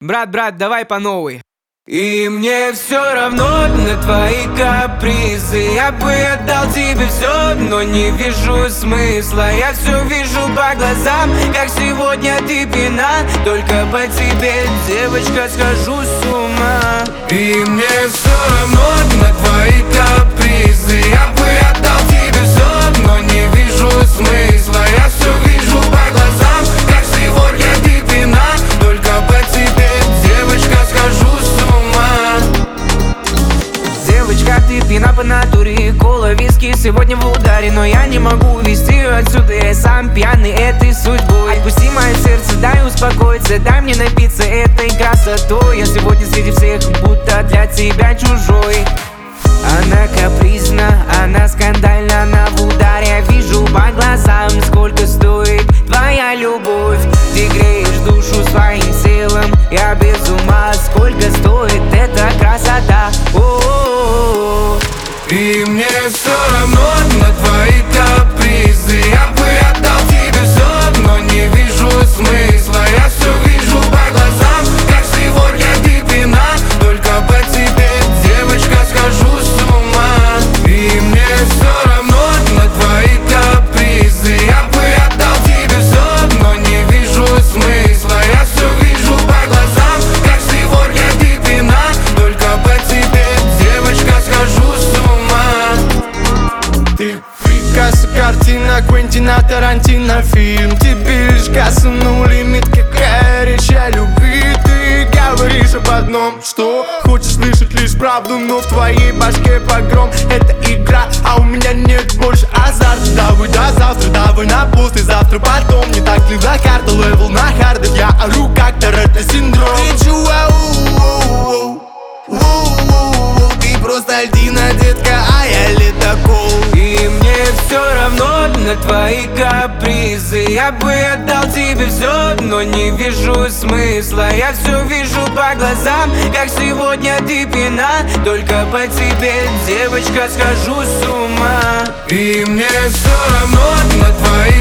Брат, давай по новой. И мне все равно на твои капризы. Я бы отдал тебе все, но не вижу смысла. Я все вижу по глазам, как сегодня ты пьяна. Только по тебе, девочка, схожу с ума. И мне все равно на твои капризы. Я бы отдал тебе все, но не вижу смысла. Я все вижу по глазам, как сегодня ты пьяна. Только по тебе, девочка, схожу с ума. Девочка, ты пьяна по натуре. Кола, виски сегодня в ударе. Но я не могу увезти ее отсюда. Я сам пьяный этой судьбой. Отпусти мое сердце, дай успокоиться. Дай мне напиться этой красотой. Я сегодня среди всех, будто для тебя чужой. Она капризна, она скандальна, она в ударе. Я вижу по глазам, сколько стоит твоя любовь. Ты греешь душу своим телом, я без ума. Сколько стоит эта красота. О-о-о-о. И мне все равно на твои капризы. Я бы отдал тебе все, но не вижу смысла. Я все вижу по глазам, как сегодня ты пьяна. Только по тебе, девочка, схожу с ума. И мне все равно на твои капризы. Я бы отдал тебе все, но не вижу смысла. Я все вижу по глазам, как сегодня ты пьяна. Только по тебе, девочка, схожу с ума. Ты Пикассо, картина Квентина Тарантино, фильм. Тебе лишь косанул лимит, какая речь о любви. Ты говоришь об одном, что хочешь слышать лишь правду, но в твоей башке погром. Это игра, а у меня нет больше азарта. Давай до завтра, давай на послезавтра, потом. Не так ли за карта, левел на хардах. Я ору как Торетто синдром. Ты чуа, ты просто льдина, детка, а я ледокол. И мне все равно на твои капризы. Я бы отдал тебе все, но не вижу смысла. Я все вижу по глазам, как сегодня ты пьяна. Только по тебе, девочка, схожу с ума. И мне все равно на твои